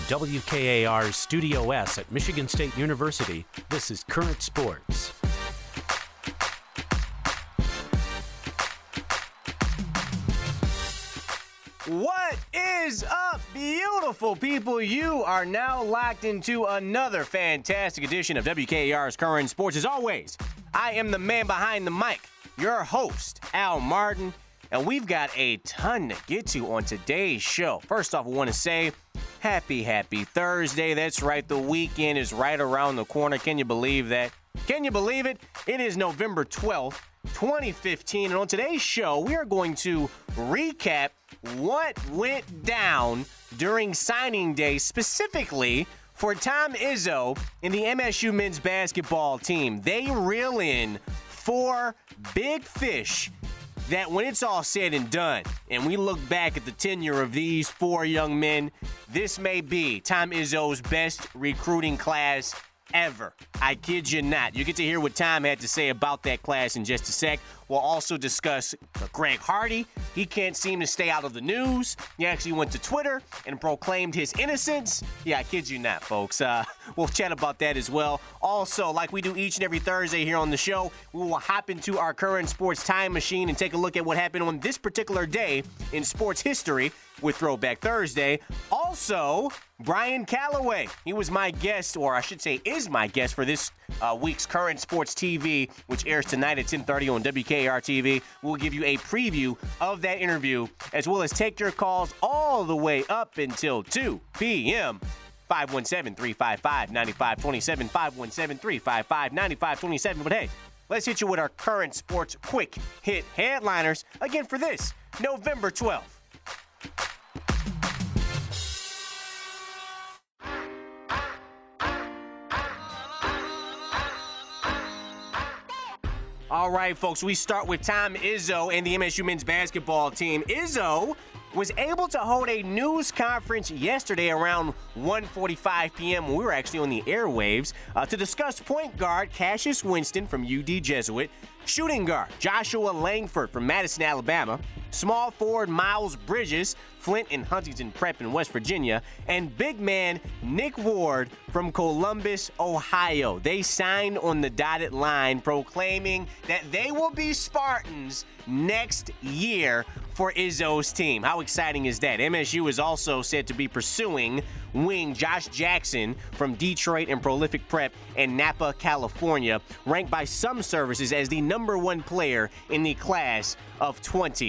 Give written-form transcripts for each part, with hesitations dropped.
WKAR's Studio S at Michigan State University, this is Current Sports. What is up, beautiful people? You are now locked into another fantastic edition of WKAR's Current Sports. As always, I am the man behind the mic, your host, Al Martin, and we've got a ton to get to on today's show. First off, I want to say happy Thursday. That's right, the weekend is right around the corner. Can you believe that? Can you believe it? It is November 12th, 2015, and on today's show, we are going to recap what went down during signing day, specifically for Tom Izzo and the MSU men's basketball team. They reel in 4 big fish that when it's all said and done, and we look back at the tenure of these 4 young men, this may be Tom Izzo's best recruiting class ever. I kid you not. You get to hear what Tom had to say about that class in just a sec. We'll also discuss Greg Hardy. He can't seem to stay out of the news. He actually went to Twitter and proclaimed his innocence. Yeah, I kid you not, folks. We'll chat about that as well. Also, like we do each and every Thursday here on the show, we will hop into our Current Sports time machine and take a look at what happened on this particular day in sports history with Throwback Thursday. Also, Brian Calloway. He was my guest, or I should say is my guest for this week's Current Sports TV, which airs tonight at 10:30 on WKAR TV. We'll give you a preview of that interview, as well as take your calls all the way up until 2 p.m. 517-355-9527, 517-355-9527. But hey, let's hit you with our Current Sports quick hit headliners again for this November 12th. All right, folks, we start with Tom Izzo and the MSU men's basketball team. Izzo was able to hold a news conference yesterday around 1:45 p.m. when we were actually on the airwaves to discuss point guard Cassius Winston from UD Jesuit, shooting guard Joshua Langford from Madison, Alabama, small forward Miles Bridges, Flint and Huntington Prep in West Virginia, and big man Nick Ward from Columbus, Ohio. They signed on the dotted line, proclaiming that they will be Spartans next year for Izzo's team. How exciting is that? MSU is also said to be pursuing wing Josh Jackson from Detroit and Prolific Prep in Napa, California, ranked by some services as the #1 player in the class of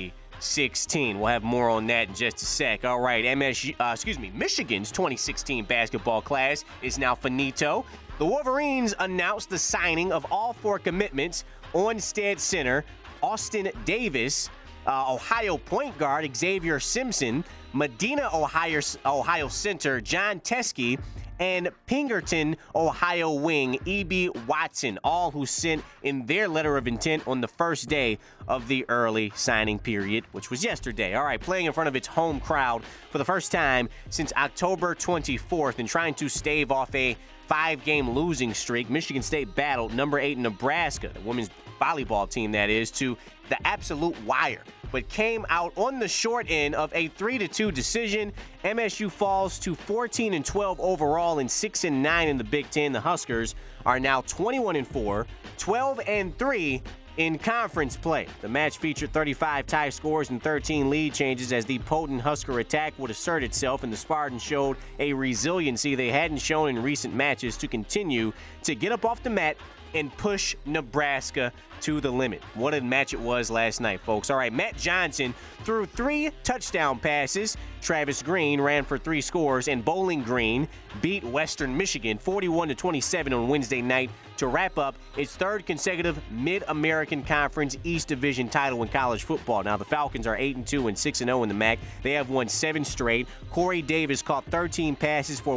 2016. We'll have more on that in just a sec. All right, Michigan's 2016 basketball class is now finito. The Wolverines announced the signing of all 4 commitments: Onstead center Austin Davis, Ohio point guard Xavier Simpson, Medina, Ohio center John Teske, and Pinkerton, Ohio wing E.B. Watson, all who sent in their letter of intent on the first day of the early signing period, which was yesterday. All right, playing in front of its home crowd for the first time since October 24th and trying to stave off a 5-game losing streak, Michigan State battled number 8 Nebraska, the women's volleyball team that is, to the absolute wire, but came out on the short end of a 3-2 decision. MSU falls to 14-12 overall and 6-9 in the Big Ten. The Huskers are now 21-4, 12-3 in conference play. The match featured 35 tie scores and 13 lead changes as the potent Husker attack would assert itself, and the Spartans showed a resiliency they hadn't shown in recent matches to continue to get up off the mat and push Nebraska to the limit. What a match it was last night, folks. All right, Matt Johnson threw 3 touchdown passes. Travis Green ran for 3 scores, and Bowling Green beat Western Michigan 41-27 on Wednesday night to wrap up its 3rd consecutive Mid-American Conference East Division title in college football. Now, the Falcons are 8-2 and 6-0 in the MAC. They have won 7 straight. Corey Davis caught 13 passes for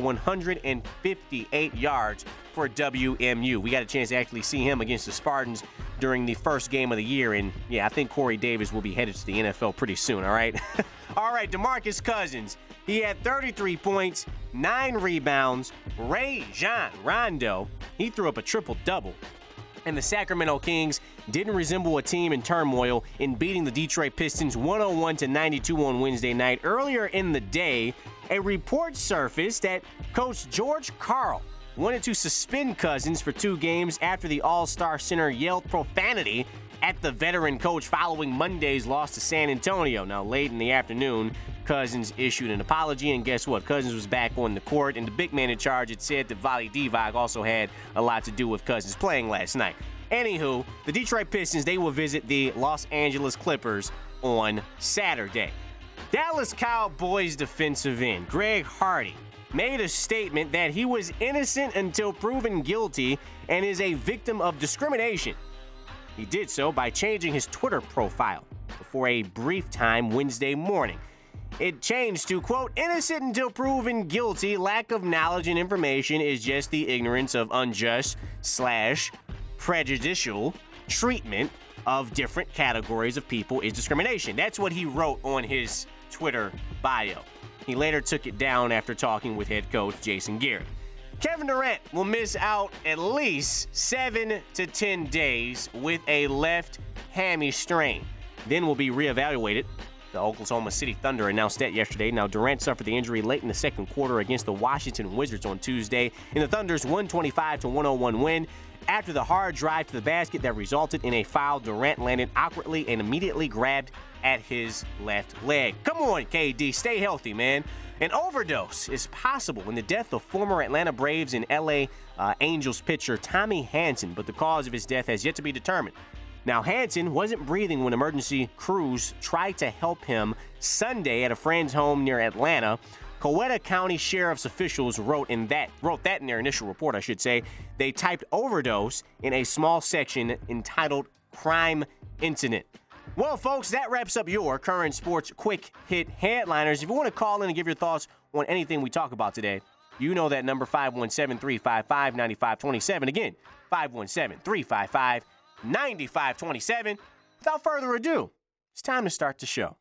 158 yards for WMU. We got a chance to actually see him against the Spartans during the first game of the year, and yeah, I think Corey Davis will be headed to the NFL pretty soon, all right? All right, DeMarcus Cousins, he had 33 points, 9 rebounds. Rajon Rondo, he threw up a triple-double. And the Sacramento Kings didn't resemble a team in turmoil in beating the Detroit Pistons 101-92 on Wednesday night. Earlier in the day, a report surfaced that Coach George Karl wanted to suspend Cousins for 2 games after the All-Star Center yelled profanity at the veteran coach following Monday's loss to San Antonio. Now, late in the afternoon, Cousins issued an apology, and guess what? Cousins was back on the court, and the big man in charge had said that Vlade Divac also had a lot to do with Cousins playing last night. Anywho, the Detroit Pistons, they will visit the Los Angeles Clippers on Saturday. Dallas Cowboys defensive end Greg Hardy made a statement that he was innocent until proven guilty and is a victim of discrimination. He did so by changing his Twitter profile for a brief time Wednesday morning. It changed to, quote, innocent until proven guilty. Lack of knowledge and information is just the ignorance of unjust / prejudicial treatment of different categories of people is discrimination. That's what he wrote on his Twitter bio. He later took it down after talking with head coach Jason Garrett. Kevin Durant will miss out at least 7 to 10 days with a left hammy strain, then will be reevaluated. The Oklahoma City Thunder announced that yesterday. Now, Durant suffered the injury late in the second quarter against the Washington Wizards on Tuesday in the Thunder's 125-101 win. After the hard drive to the basket that resulted in a foul, Durant landed awkwardly and immediately grabbed at his left leg. Come on, KD, stay healthy, man. An overdose is possible in the death of former Atlanta Braves and LA Angels pitcher Tommy Hanson, but the cause of his death has yet to be determined. Now, Hanson wasn't breathing when emergency crews tried to help him Sunday at a friend's home near Atlanta. Coweta County Sheriff's officials wrote that in their initial report, I should say. They typed overdose in a small section entitled Crime Incident. Well, folks, that wraps up your current sports quick hit headliners. If you want to call in and give your thoughts on anything we talk about today, you know that number, 517-355-9527. Again, 517-355-9527. Without further ado, it's time to start the show.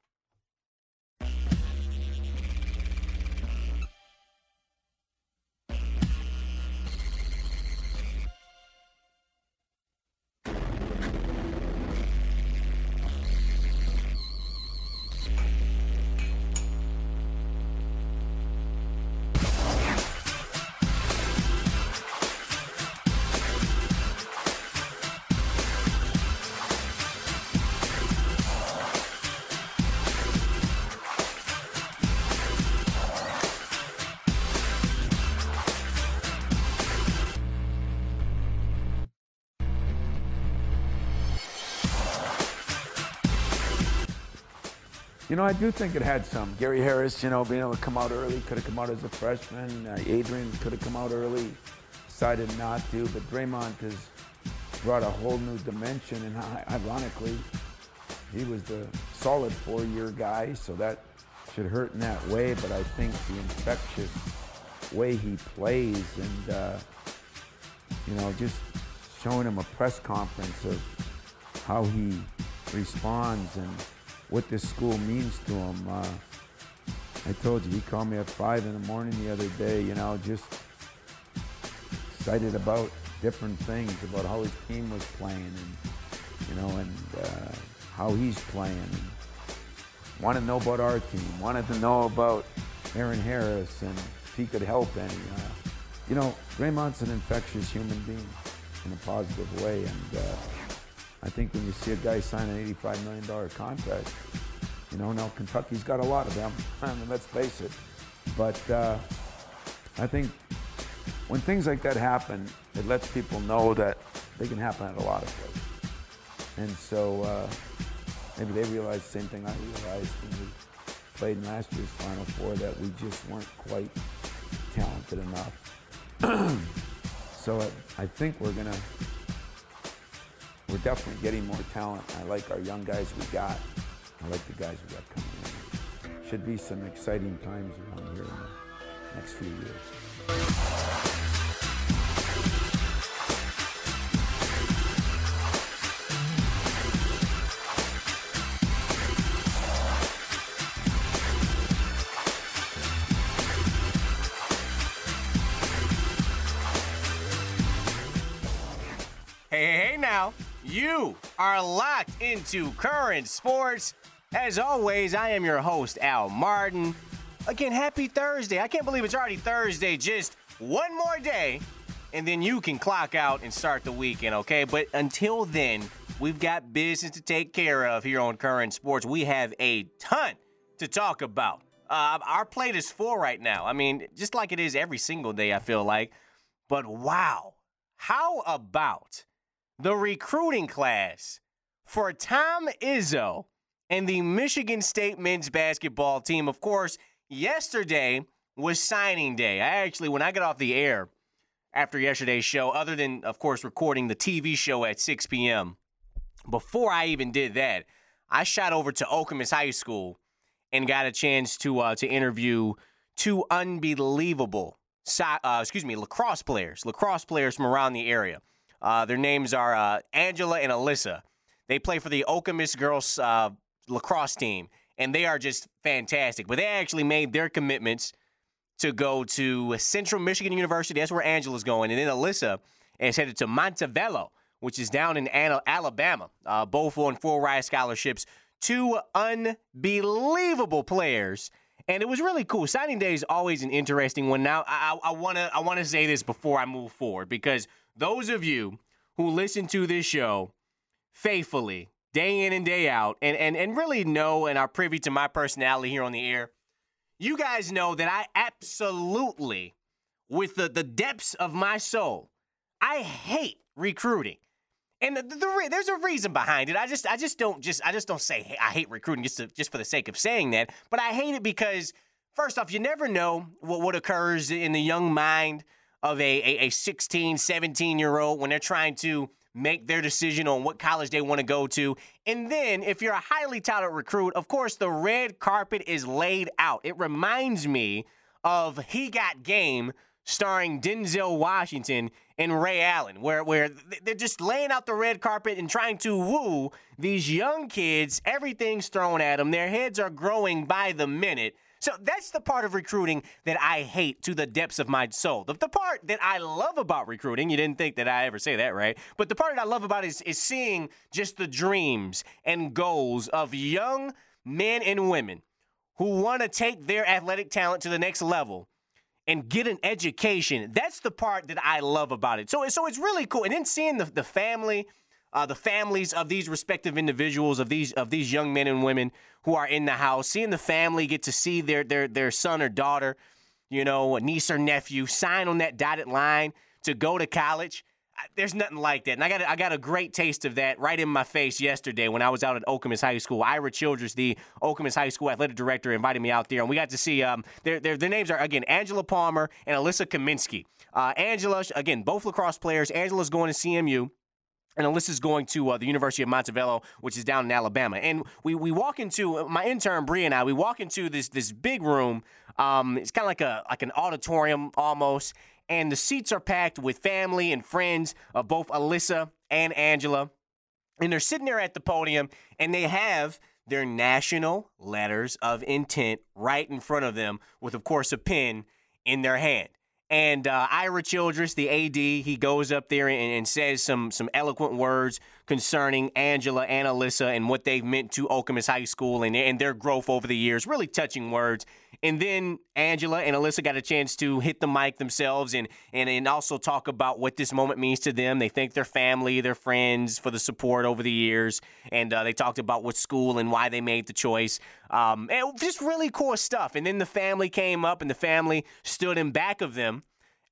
You know, I do think it had some. Gary Harris, you know, being able to come out early, could have come out as a freshman. Adrian could have come out early, decided not to. But Draymond has brought a whole new dimension. And ironically, he was the solid 4-year guy, so that should hurt in that way. But I think the infectious way he plays and, you know, just showing him a press conference of how he responds and what this school means to him. I told you, he called me at 5 in the morning the other day, you know, just excited about different things, about how his team was playing and, you know, and how he's playing. And wanted to know about our team, wanted to know about Aaron Harris and if he could help any. You know, Draymond's an infectious human being in a positive way. And I think when you see a guy sign an $85 million contract, you know, now Kentucky's got a lot of them, I mean, let's face it. But I think when things like that happen, it lets people know that they can happen at a lot of places. And so maybe they realize the same thing I realized when we played in last year's Final Four, that we just weren't quite talented enough. So I think we're definitely getting more talent. I like our young guys we got. I like the guys we got coming in. Should be some exciting times around here in the next few years. Hey now, you are locked into Current Sports. As always, I am your host, Al Martin. Again, happy Thursday. I can't believe it's already Thursday. Just one more day, and then you can clock out and start the weekend, okay? But until then, we've got business to take care of here on Current Sports. We have a ton to talk about. Our plate is full right now. I mean, just like it is every single day, I feel like. But wow, how about the recruiting class for Tom Izzo and the Michigan State men's basketball team? Of course, yesterday was signing day. When I got off the air after yesterday's show, other than, of course, recording the TV show at 6 p.m., before I even did that, I shot over to Okemos High School and got a chance to interview two unbelievable lacrosse players from around the area. Their names are Angela and Alyssa. They play for the Okemos girls lacrosse team, and they are just fantastic. But they actually made their commitments to go to Central Michigan University. That's where Angela's going. And then Alyssa is headed to Montevallo, which is down in Alabama, both on full ride scholarships. Two unbelievable players. And it was really cool. Signing day is always an interesting one. Now, I want to say this before I move forward, because those of you who listen to this show faithfully, day in and day out, and really know and are privy to my personality here on the air, you guys know that I absolutely, with the depths of my soul, I hate recruiting. And there's a reason behind it. I just don't say, hey, I hate recruiting just for the sake of saying that. But I hate it because, first off, you never know what occurs in the young mind of a 16, 17-year-old when they're trying to make their decision on what college they want to go to. And then, if you're a highly touted recruit, of course, the red carpet is laid out. It reminds me of He Got Game, starring Denzel Washington and Ray Allen, where they're just laying out the red carpet and trying to woo these young kids. Everything's thrown at them. Their heads are growing by the minute. So that's the part of recruiting that I hate to the depths of my soul. The part that I love about recruiting, you didn't think that I ever say that, right? But the part that I love about it is seeing just the dreams and goals of young men and women who want to take their athletic talent to the next level and get an education. That's the part that I love about it. So it's really cool. And then seeing the families of these respective individuals, of these young men and women who are in the house, seeing the family get to see their son or daughter, a niece or nephew sign on that dotted line to go to college. There's nothing like that. And I got a great taste of that right in my face yesterday when I was out at Okemos High School. Ira Childress, the Okemos High School athletic director, invited me out there, and we got to see their names are, again, Angela Palmer and Alyssa Kaminsky. Angela, again, both lacrosse players. Angela's going to CMU. And Alyssa's going to the University of Montevallo, which is down in Alabama. And we walk into, my intern, Bree, and I, we walk into this big room. It's kind of like an auditorium almost. And the seats are packed with family and friends of both Alyssa and Angela. And they're sitting there at the podium, and they have their national letters of intent right in front of them with, of course, a pen in their hand. And Ira Childress, the AD, he goes up there and says some eloquent words concerning Angela and Alyssa and what they've meant to Okemos High School and their growth over the years. Really touching words. And then Angela and Alyssa got a chance to hit the mic themselves and also talk about what this moment means to them. They thank their family, their friends for the support over the years. And they talked about what school and why they made the choice. And just really cool stuff. And then the family came up and the family stood in back of them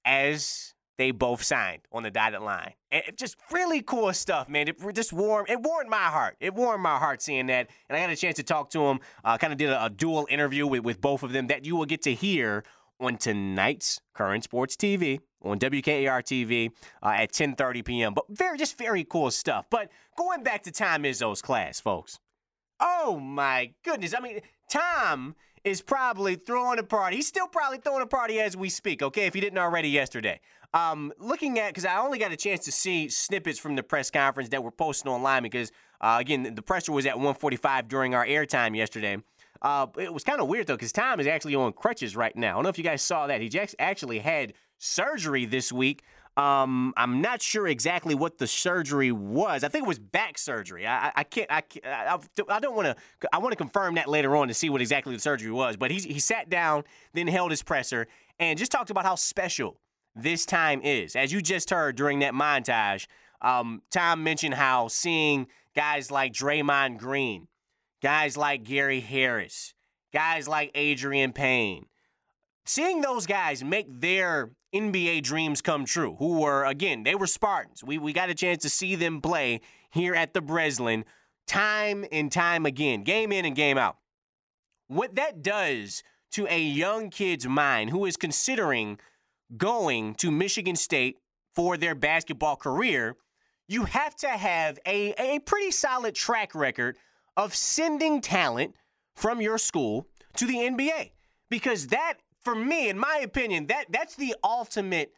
as they both signed on the dotted line. And just really cool stuff, man. It warmed my heart. It warmed my heart seeing that. And I got a chance to talk to them. Kind of did a dual interview with both of them that you will get to hear on tonight's Current Sports TV on WKAR TV at 10:30 p.m. But very cool stuff. But going back to Tom Izzo's class, folks. Oh, my goodness. I mean, Tom is probably throwing a party. He's still probably throwing a party as we speak, okay, if he didn't already yesterday. Looking at, because I only got a chance to see snippets from the press conference that were posted online because, again, the presser was at 1:45 during our airtime yesterday. It was kind of weird, though, because Tom is actually on crutches right now. I don't know if you guys saw that. He actually had surgery this week. I'm not sure exactly what the surgery was. I think it was back surgery. I don't want to. I want to confirm that later on to see what exactly the surgery was. But he sat down, then held his presser, and just talked about how special this time is. As you just heard during that montage, Tom mentioned how seeing guys like Draymond Green, guys like Gary Harris, guys like Adrian Payne, seeing those guys make their NBA dreams come true, who were, again, they were Spartans. We got a chance to see them play here at the Breslin time and time again, game in and game out. What that does to a young kid's mind who is considering going to Michigan State for their basketball career, you have to have a pretty solid track record of sending talent from your school to the NBA. Because that, for me, in my opinion, that's the ultimate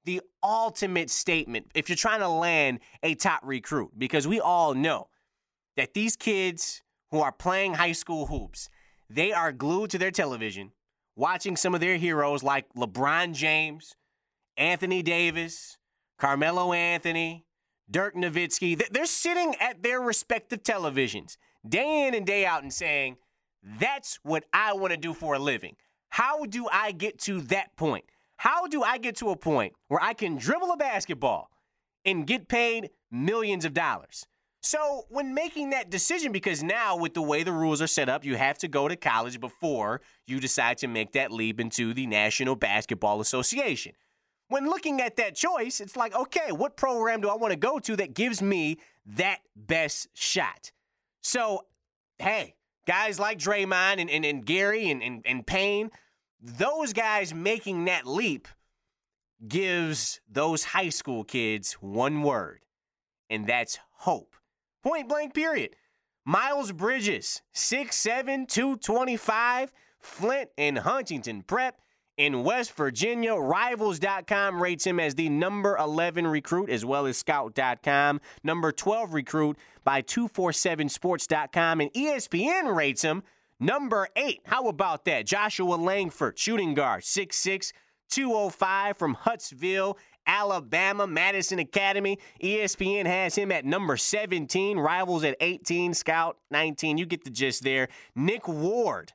statement if you're trying to land a top recruit. Because we all know that these kids who are playing high school hoops, they are glued to their television, watching some of their heroes like LeBron James, Anthony Davis, Carmelo Anthony, Dirk Nowitzki. They're sitting at their respective televisions day in and day out and saying, that's what I want to do for a living. How do I get to that point? How do I get to a point where I can dribble a basketball and get paid millions of dollars? So when making that decision, because now with the way the rules are set up, you have to go to college before you decide to make that leap into the National Basketball Association. When looking at that choice, it's like, okay, what program do I want to go to that gives me that best shot? So, hey, guys like Draymond and Gary and Payne, those guys making that leap gives those high school kids one word, and that's hope. Point blank, period. Miles Bridges, 6'7", 225, Flint and Huntington Prep in West Virginia. Rivals.com rates him as the number 11 recruit, as well as Scout.com. Number 12 recruit by 247sports.com. And ESPN rates him number 8. How about that? Joshua Langford, shooting guard, 6'6", 205 from Huntsville, Alabama, Madison Academy. ESPN has him at number 17. Rivals at 18. Scout 19. You get the gist there. Nick Ward,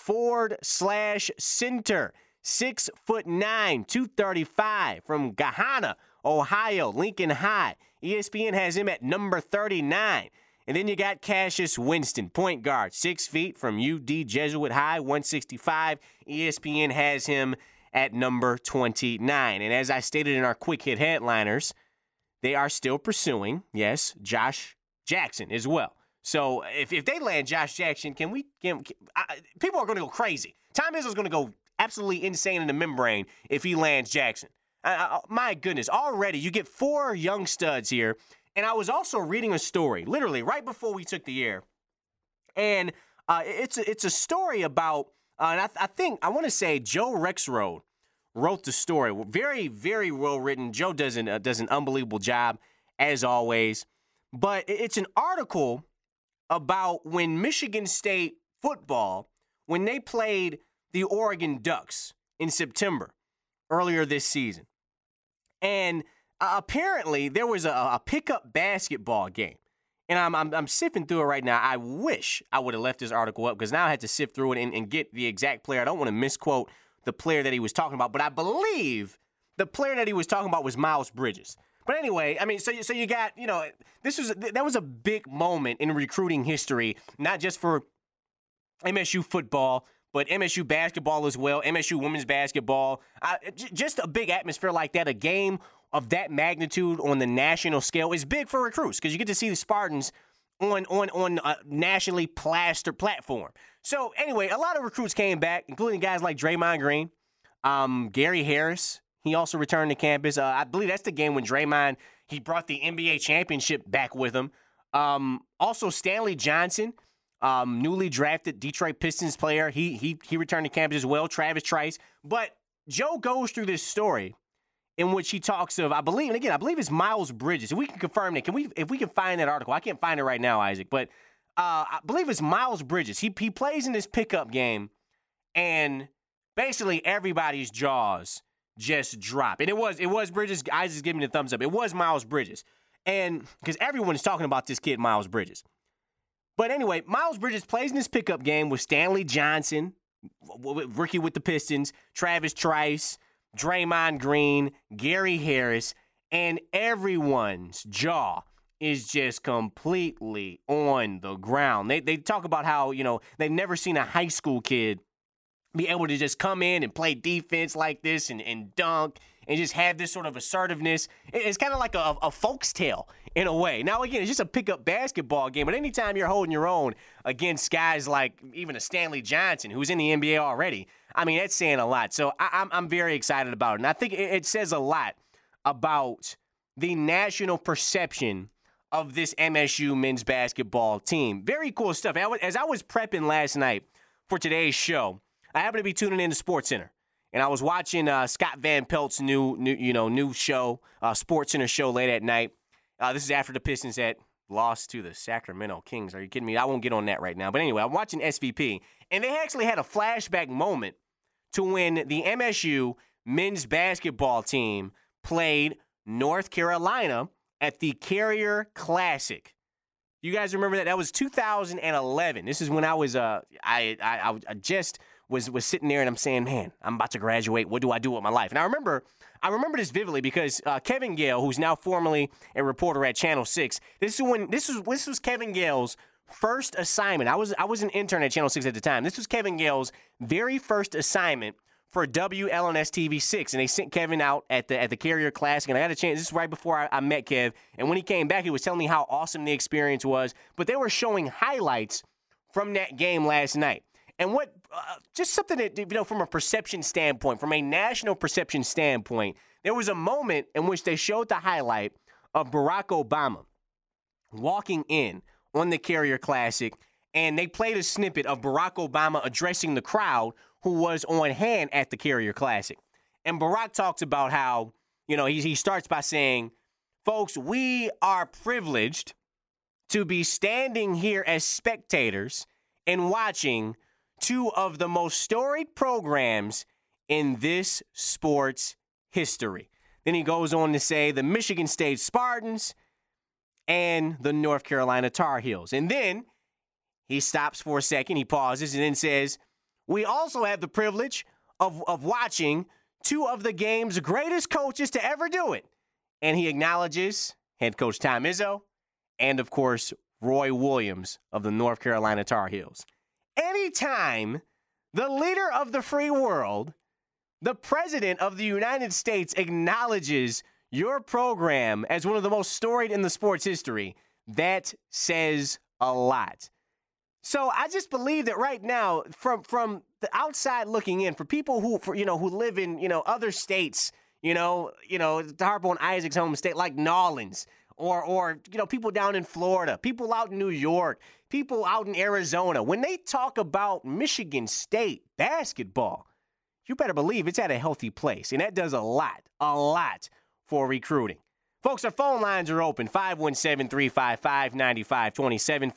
forward/center, 6'9", 235 from Gahanna, Ohio, Lincoln High. ESPN has him at number 39. And then you got Cassius Winston, point guard, 6 feet from UD Jesuit High, 165. ESPN has him at number 29. And as I stated in our quick hit headliners, they are still pursuing, yes, Josh Jackson as well. So if they land Josh Jackson, people are going to go crazy. Tom Izzo's going to go absolutely insane in the membrane if he lands Jackson. My goodness, already you get 4 young studs here. And I was also reading a story, literally right before we took the air. And it's a story about, and I want to say Joe Rexroad wrote the story. Very, very well written. Joe does an unbelievable job, as always. But it's an article about when Michigan State football, when they played the Oregon Ducks in September earlier this season. And apparently there was a pickup basketball game. And I'm sifting through it right now. I wish I would have left this article up because now I had to sift through it and get the exact player. I don't want to misquote the player that he was talking about, but I believe the player that he was talking about was Miles Bridges. But anyway, I mean, so you got, that was a big moment in recruiting history, not just for MSU football, but MSU basketball as well, MSU women's basketball. Just a big atmosphere like that, a game of that magnitude on the national scale is big for recruits because you get to see the Spartans on a nationally plastered platform. So anyway, a lot of recruits came back, including guys like Draymond Green, Gary Harris. He also returned to campus. I believe that's the game when Draymond, he brought the NBA championship back with him. Also Stanley Johnson, newly drafted Detroit Pistons player. He returned to campus as well. Travis Trice. But Joe goes through this story in which he talks of, I believe it's Miles Bridges. If we can confirm that, if we can find that article. I can't find it right now, Isaac, but I believe it's Miles Bridges. He plays in this pickup game, and basically everybody's jaws just drop. And it was Bridges. Isaac's giving me the thumbs up. It was Miles Bridges. And because everyone is talking about this kid, Miles Bridges. But anyway, Miles Bridges plays in this pickup game with Stanley Johnson, rookie with the Pistons, Travis Trice, Draymond Green, Gary Harris, and everyone's jaw is just completely on the ground. They talk about how, they've never seen a high school kid be able to just come in and play defense like this and dunk and just have this sort of assertiveness. It's kind of like a folk's tale in a way. Now, again, it's just a pickup basketball game, but anytime you're holding your own against guys like even a Stanley Johnson, who's in the NBA already, I mean, that's saying a lot. So I'm very excited about it. And I think it says a lot about the national perception of this MSU men's basketball team. Very cool stuff. As I was prepping last night for today's show, I happened to be tuning in to SportsCenter, and I was watching Scott Van Pelt's new show, SportsCenter show late at night. This is after the Pistons had lost to the Sacramento Kings. Are you kidding me? I won't get on that right now. But anyway, I'm watching SVP, and they actually had a flashback moment to when the MSU men's basketball team played North Carolina at the Carrier Classic. You guys remember that? That was 2011. This is when I was I just was sitting there and I'm saying, man, I'm about to graduate. What do I do with my life? And I remember this vividly because Kevin Gale, who's now formerly a reporter at Channel 6, this was Kevin Gale's first assignment. I was an intern at Channel 6 at the time. This was Kevin Gale's very first assignment for WLNS TV 6, and they sent Kevin out at the Carrier Classic, and I had a chance. This is right before I met Kev, and when he came back, he was telling me how awesome the experience was, but they were showing highlights from that game last night. And what, just something that, from a perception standpoint, from a national perception standpoint, there was a moment in which they showed the highlight of Barack Obama walking in on the Carrier Classic, and they played a snippet of Barack Obama addressing the crowd who was on hand at the Carrier Classic. And Barack talks about how, he starts by saying, folks, we are privileged to be standing here as spectators and watching two of the most storied programs in this sport's history. Then he goes on to say the Michigan State Spartans and the North Carolina Tar Heels. And then he stops for a second, he pauses, and then says, we also have the privilege of watching two of the game's greatest coaches to ever do it. And he acknowledges head coach Tom Izzo and, of course, Roy Williams of the North Carolina Tar Heels. Anytime the leader of the free world, the president of the United States, acknowledges your program as one of the most storied in the sport's history, that says a lot. So I just believe that right now, from the outside looking in, for people who live in other states, to harp on Isaac's home state like Nolans, or people down in Florida, people out in New York, people out in Arizona, when they talk about Michigan State basketball, you better believe it's at a healthy place, and that does a lot for recruiting. Folks, our phone lines are open, 517-355-9527,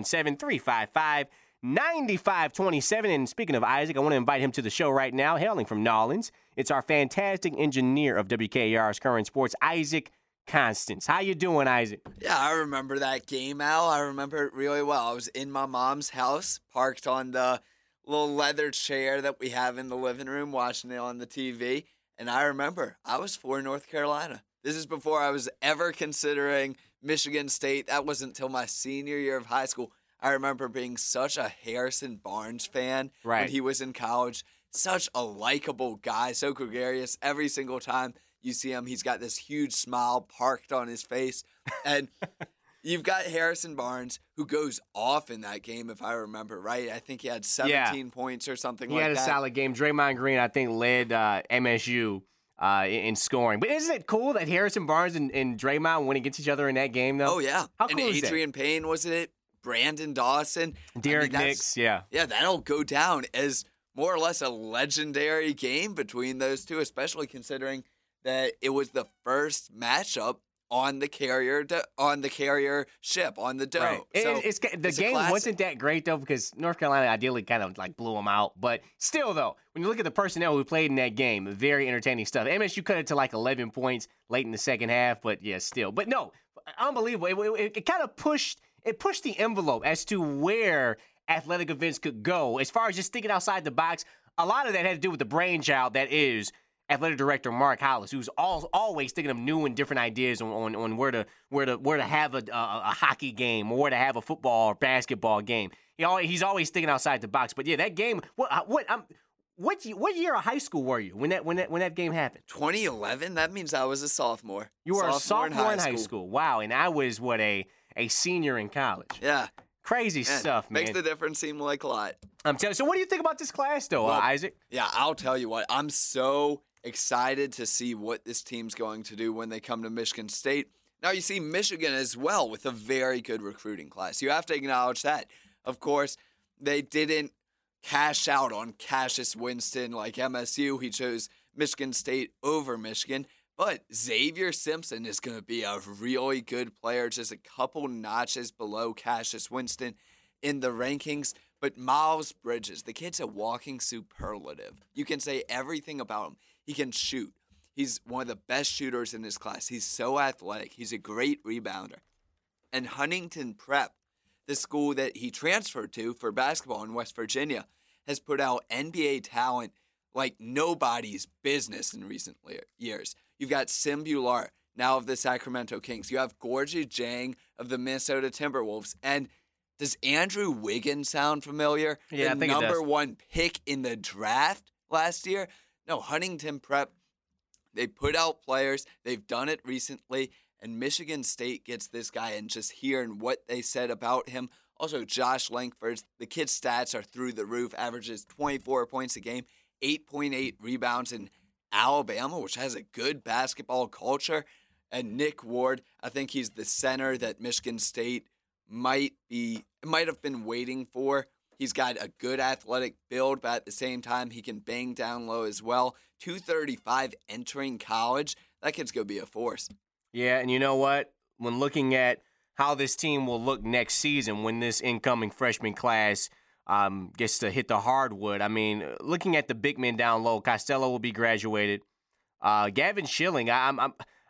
517-355-9527. And speaking of Isaac, I want to invite him to the show right now, hailing from Nolans. It's our fantastic engineer of WKR's Current Sports, Isaac Constance. How you doing, Isaac? Yeah, I remember that game, Al. I remember it really well. I was in my mom's house, parked on the little leather chair that we have in the living room, watching it on the TV. And I remember I was for North Carolina. This is before I was ever considering Michigan State. That wasn't until my senior year of high school. I remember being such a Harrison Barnes fan when he was in college. Such a likable guy, so gregarious. Every single time you see him, he's got this huge smile parked on his face. And you've got Harrison Barnes, who goes off in that game, if I remember right. I think he had 17 points or something like that. He had a solid game. Draymond Green, I think, led MSU in scoring. But isn't it cool that Harrison Barnes and Draymond went against each other in that game, though? Oh, yeah. How cool is that? Adrian Payne, wasn't it? Brandon Dawson. Derek Nix, yeah. Yeah, that'll go down as more or less a legendary game between those two, especially considering that it was the first matchup on the carrier ship on the dome. Right. So The game wasn't that great, though, because North Carolina ideally kind of like blew them out. But still, though, when you look at the personnel who played in that game, very entertaining stuff. MSU cut it to like 11 points late in the second half, but yeah, still. But no, unbelievable. It kind of pushed the envelope as to where athletic events could go. As far as just thinking outside the box, a lot of that had to do with the brainchild that is athletic director Mark Hollis, who's always thinking of new and different ideas on where to have a hockey game or where to have a football or basketball game. He's always thinking outside the box. But yeah, that game. What year of high school were you when that game happened? 2011. That means I was a sophomore. You were a sophomore in high school. Wow, and I was a senior in college. Yeah. Crazy stuff, man. Makes the difference seem like a lot. I'm telling you. So what do you think about this class, though, Isaac? Yeah, I'll tell you what. I'm so excited to see what this team's going to do when they come to Michigan State. Now, you see Michigan as well with a very good recruiting class. You have to acknowledge that. Of course, they didn't cash out on Cassius Winston like MSU. He chose Michigan State over Michigan. But Xavier Simpson is going to be a really good player, just a couple notches below Cassius Winston in the rankings. But Miles Bridges, the kid's a walking superlative. You can say everything about him. He can shoot. He's one of the best shooters in his class. He's so athletic. He's a great rebounder. And Huntington Prep, the school that he transferred to for basketball in West Virginia, has put out NBA talent like nobody's business in recent years. You've got Sim Bular, now of the Sacramento Kings. You have Gorgie Jang of the Minnesota Timberwolves. And does Andrew Wiggins sound familiar? Yeah, I think it does. Number one pick in the draft last year? No, Huntington Prep, they put out players. They've done it recently. And Michigan State gets this guy, and just hearing what they said about him. Also, Josh Langford, the kid's stats are through the roof, averages 24 points a game, 8.8 rebounds in Alabama, which has a good basketball culture. And Nick Ward, I think he's the center that Michigan State might have been waiting for. He's got a good athletic build, but at the same time, he can bang down low as well. 235 entering college. That kid's going to be a force. Yeah, and you know what? When looking at how this team will look next season when this incoming freshman class gets to hit the hardwood, I mean, looking at the big men down low, Costello will be graduated. Gavin Schilling, and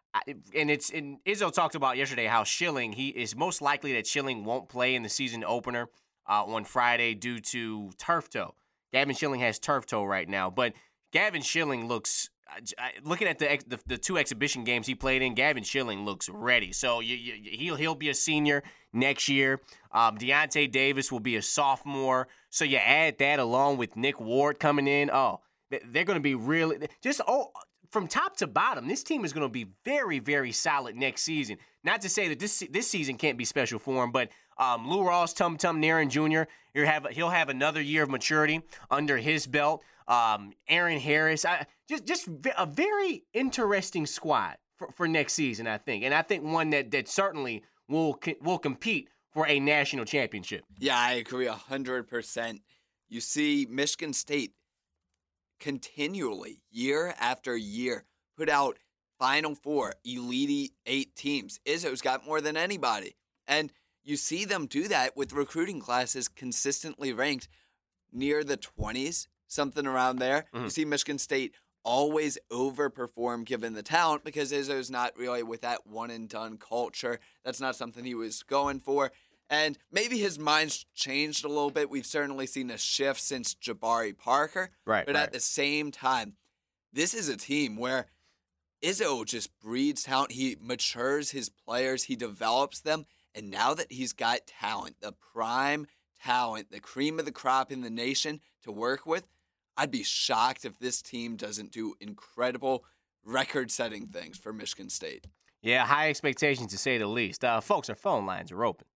Izzo talked about yesterday how Schilling, he is most likely that Schilling won't play in the season opener on Friday due to turf toe. Gavin Schilling has turf toe right now, but Gavin Schilling looks, looking at the two exhibition games he played in, Gavin Schilling looks ready. So he'll be a senior next year. Deontay Davis will be a sophomore. So you add that along with Nick Ward coming in. Oh, they're going to be really from top to bottom. This team is going to be very, very solid next season. Not to say that this season can't be special for him, but Lou Ross, Tum Naren Jr., he'll have another year of maturity under his belt. Aaron Harris, just a very interesting squad for next season, I think. And I think one that certainly will compete for a national championship. Yeah, I agree 100%. You see Michigan State continually, year after year, put out Final Four, Elite Eight teams. Izzo's got more than anybody. And you see them do that with recruiting classes consistently ranked near the 20s, something around there. Mm-hmm. You see Michigan State always overperform given the talent because Izzo's not really with that one-and-done culture. That's not something he was going for. And maybe his mind's changed a little bit. We've certainly seen a shift since Jabari Parker. Right. But at the same time, this is a team where Izzo just breeds talent. He matures his players. He develops them. And now that he's got talent, the prime talent, the cream of the crop in the nation to work with, I'd be shocked if this team doesn't do incredible record-setting things for Michigan State. Yeah, high expectations to say the least. Folks, our phone lines are open.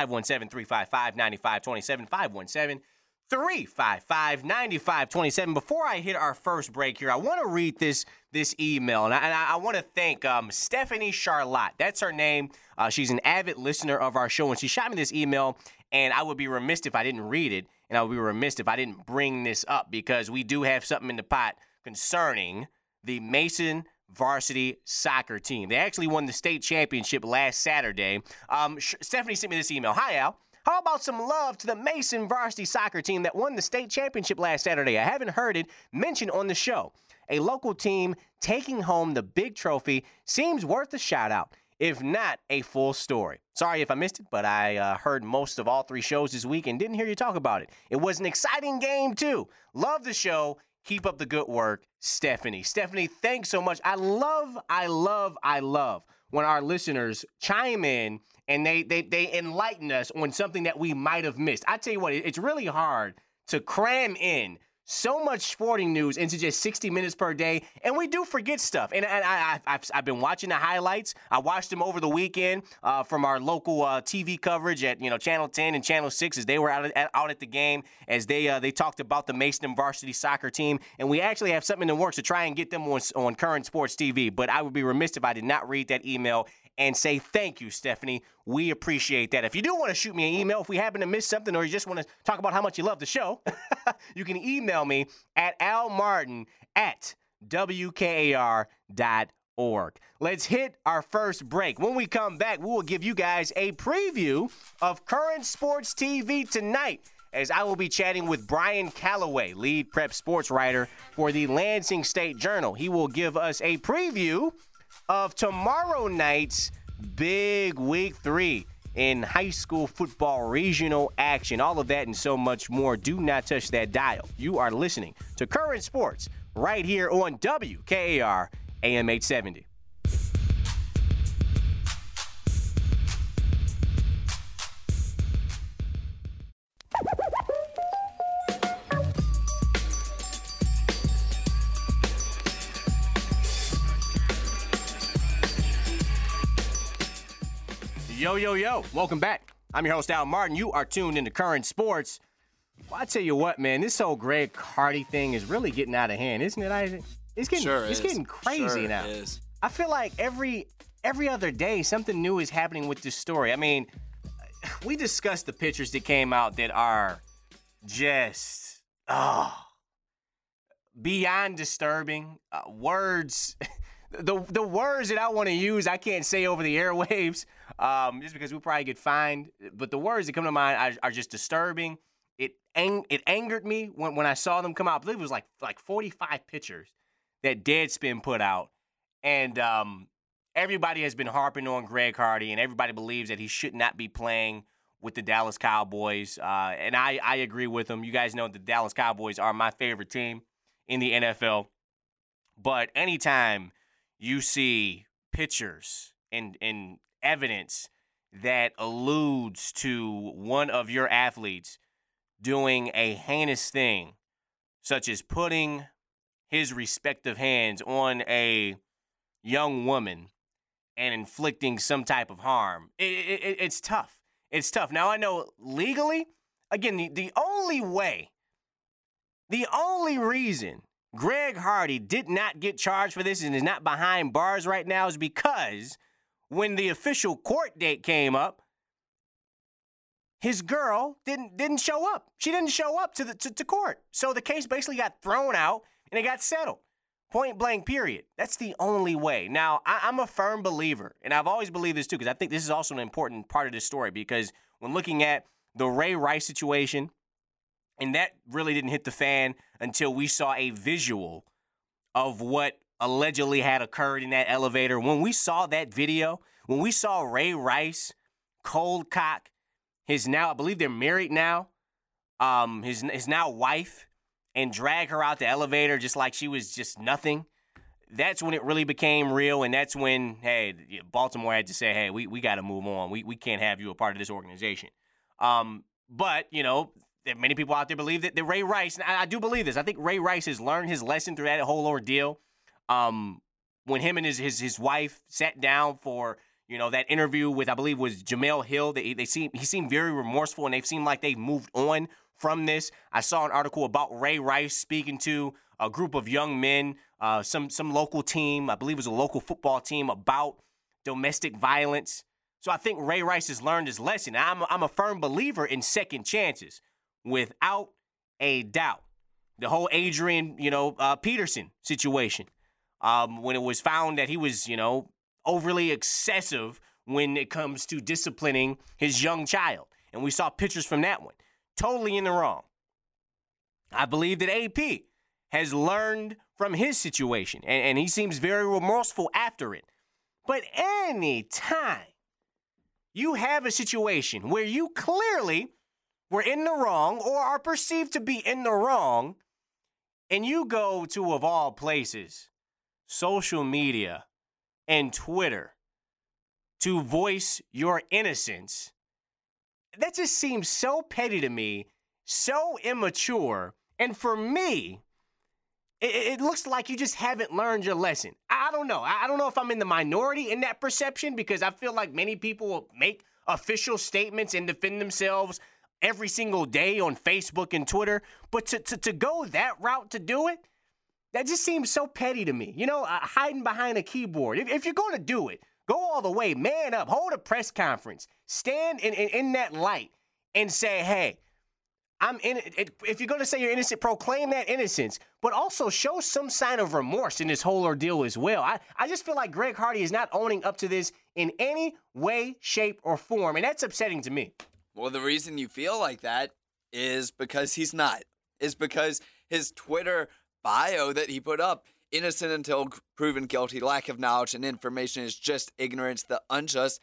517-355-9527, 517-355-9527. Before I hit our first break here, I want to read this email, and I want to thank Stephanie Charlotte. That's her name. She's an avid listener of our show, and she shot me this email, and I would be remiss if I didn't read it, and I would be remiss if I didn't bring this up, because we do have something in the pot concerning the Mason varsity soccer team. They actually won the state championship last Saturday. Stephanie sent me this email. Hi, Al. How about some love to the Mason varsity soccer team that won the state championship last Saturday? I haven't heard it mentioned on the show. A local team taking home the big trophy seems worth a shout out, if not a full story. Sorry if I missed it, but I heard most of all 3 shows this week and didn't hear you talk about it. It was an exciting game, too. Love the show. Keep up the good work, Stephanie. Stephanie, thanks so much. I love when our listeners chime in and they enlighten us on something that we might have missed. I tell you what, it's really hard to cram in so much sporting news into just 60 minutes per day, and we do forget stuff. And I've been watching the highlights. I watched them over the weekend from our local TV coverage at Channel 10 and Channel 6 as they were out at the game, as they talked about the Mason varsity soccer team. And we actually have something in the works to try and get them on Current Sports TV. But I would be remiss if I did not read that email and say thank you, Stephanie. We appreciate that. If you do want to shoot me an email, if we happen to miss something or you just want to talk about how much you love the show, you can email me at almartin@wkar.org. Let's hit our first break. When we come back, we will give you guys a preview of Current Sports TV tonight, as I will be chatting with Brian Calloway, lead prep sports writer for the Lansing State Journal. He will give us a preview of tomorrow night's big Week 3 in high school football regional action. All of that and so much more. Do not touch that dial. You are listening to Current Sports right here on WKAR AM 870. Yo. Welcome back. I'm your host, Al Martin. You are tuned into Current Sports. Well, I tell you what, man, this whole Greg Hardy thing is really getting out of hand, isn't it, Isaac? It's getting crazy now. It is. I feel like every other day something new is happening with this story. I mean, we discussed the pictures that came out that are just beyond disturbing. Words, the words that I want to use, I can't say over the airwaves. Just because we'll probably get fined. But the words that come to mind are just disturbing. It angered me when I saw them come out. I believe it was like 45 pictures that Deadspin put out. And everybody has been harping on Greg Hardy, and everybody believes that he should not be playing with the Dallas Cowboys. And I agree with them. You guys know the Dallas Cowboys are my favorite team in the NFL. But anytime you see pictures and evidence that alludes to one of your athletes doing a heinous thing, such as putting his respective hands on a young woman and inflicting some type of harm, it's tough. It's tough. Now, I know legally, again, the only reason Greg Hardy did not get charged for this and is not behind bars right now is because when the official court date came up, his girl didn't show up. She didn't show up to court. So the case basically got thrown out and it got settled. Point blank, period. That's the only way. Now, I'm a firm believer, and I've always believed this too, because I think this is also an important part of this story, because when looking at the Ray Rice situation, and that really didn't hit the fan until we saw a visual of what allegedly had occurred in that elevator. When we saw that video, when we saw Ray Rice cold cock his now, I believe they're married now, his now wife, and drag her out the elevator just like she was just nothing, that's when it really became real, and that's when, hey, Baltimore had to say, hey, we got to move on. We can't have you a part of this organization. But, you know, there are many people out there believe that Ray Rice, and I do believe this, I think Ray Rice has learned his lesson through that whole ordeal. When him and his wife sat down for, you know, that interview with, I believe, was Jemele Hill, he seemed very remorseful, and they seemed like they've moved on from this. I saw an article about Ray Rice speaking to a group of young men, some local team, I believe it was a local football team, about domestic violence. So I think Ray Rice has learned his lesson. I'm a firm believer in second chances, without a doubt. The whole Adrian, Peterson situation. when it was found that he was, overly excessive when it comes to disciplining his young child. And we saw pictures from that one. Totally in the wrong. I believe that AP has learned from his situation, and he seems very remorseful after it. But any time you have a situation where you clearly were in the wrong or are perceived to be in the wrong, and you go to, of all places, social media and Twitter to voice your innocence, that just seems so petty to me, so immature, and for me, it looks like you just haven't learned your lesson. I don't know. I don't know if I'm in the minority in that perception, because I feel like many people will make official statements and defend themselves every single day on Facebook and Twitter. But to go that route to do it, that just seems so petty to me. Hiding behind a keyboard. If you're going to do it, go all the way, man up, hold a press conference, stand in that light and say, hey, I'm in. If you're going to say you're innocent, proclaim that innocence, but also show some sign of remorse in this whole ordeal as well. I just feel like Greg Hardy is not owning up to this in any way, shape, or form, and that's upsetting to me. Well, the reason you feel like that is because he's not. Is because his Twitter bio that he put up, innocent until proven guilty, lack of knowledge and information is just ignorance, the unjust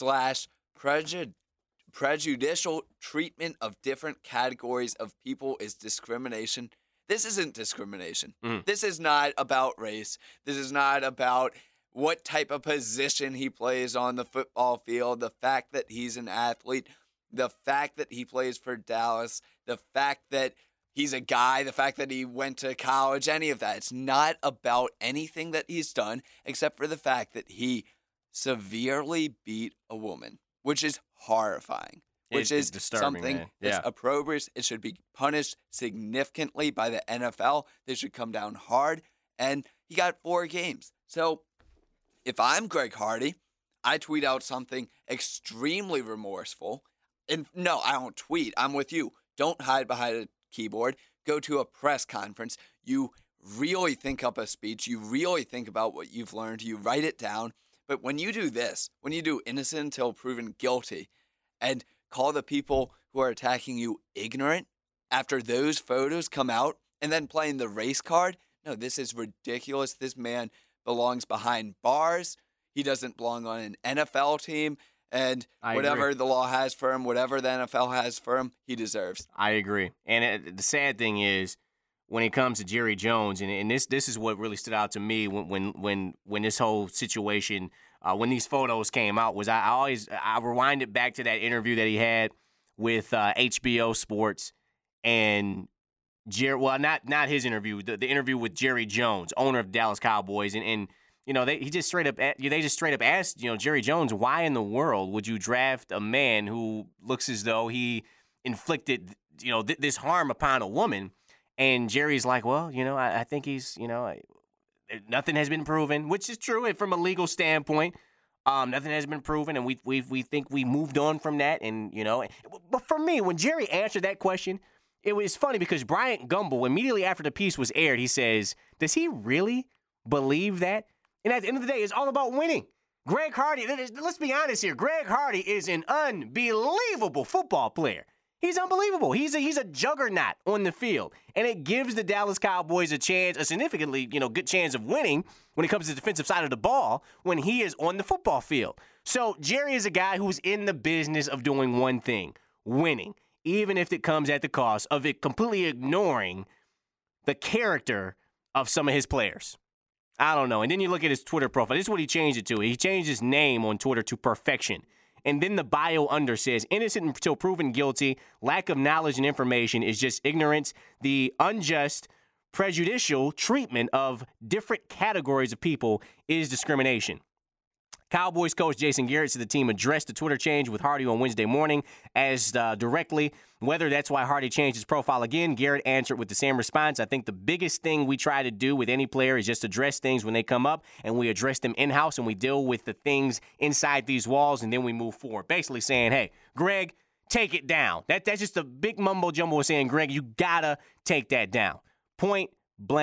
/ prejudicial treatment of different categories of people is discrimination. This isn't discrimination. This is not about race. This is not about what type of position he plays on the football field, the fact that he's an athlete, the fact that he plays for Dallas, the fact that he's a guy, the fact that he went to college, any of that. It's not about anything that he's done except for the fact that he severely beat a woman, which is horrifying, which is something that's opprobrious. It should be punished significantly by the NFL. They should come down hard, and he got 4 games. So if I'm Greg Hardy, I tweet out something extremely remorseful. And no, I don't tweet. I'm with you. Don't hide behind a keyboard. Go to a press conference. You really think up a speech. You really think about what you've learned. You write it down. But when you do this, when you do innocent until proven guilty and call the people who are attacking you ignorant after those photos come out and then playing the race card, no, this is ridiculous. This man belongs behind bars. He doesn't belong on an NFL team. And whatever the law has for him, whatever the NFL has for him, he deserves. I agree. And the sad thing is, when it comes to Jerry Jones, and this is what really stood out to me when this whole situation, when these photos came out, was I rewinded back to that interview that he had with HBO Sports and not his interview, the interview with Jerry Jones, owner of the Dallas Cowboys, and they just straight up asked Jerry Jones, why in the world would you draft a man who looks as though he inflicted this harm upon a woman? And Jerry's like, well, I think he's, nothing has been proven, which is true. And from a legal standpoint, nothing has been proven, and we think we moved on from that. And but for me, when Jerry answered that question, it was funny because Bryant Gumbel, immediately after the piece was aired, he says, "Does he really believe that?" And at the end of the day, it's all about winning. Greg Hardy, let's be honest here. Greg Hardy is an unbelievable football player. He's unbelievable. He's a juggernaut on the field, and it gives the Dallas Cowboys a significantly, good chance of winning when it comes to the defensive side of the ball when he is on the football field. So Jerry is a guy who's in the business of doing one thing, winning, even if it comes at the cost of it completely ignoring the character of some of his players. I don't know. And then you look at his Twitter profile. This is what he changed it to. He changed his name on Twitter to Perfection. And then the bio under says, innocent until proven guilty, lack of knowledge and information is just ignorance. The unjust, prejudicial treatment of different categories of people is discrimination. Cowboys coach Jason Garrett said the team addressed the Twitter change with Hardy on Wednesday morning as directly. Whether that's why Hardy changed his profile again, Garrett answered with the same response. I think the biggest thing we try to do with any player is just address things when they come up, and we address them in-house, and we deal with the things inside these walls, and then we move forward. Basically saying, hey, Greg, take it down. That's just a big mumbo-jumbo saying, Greg, you got to take that down. Point blank,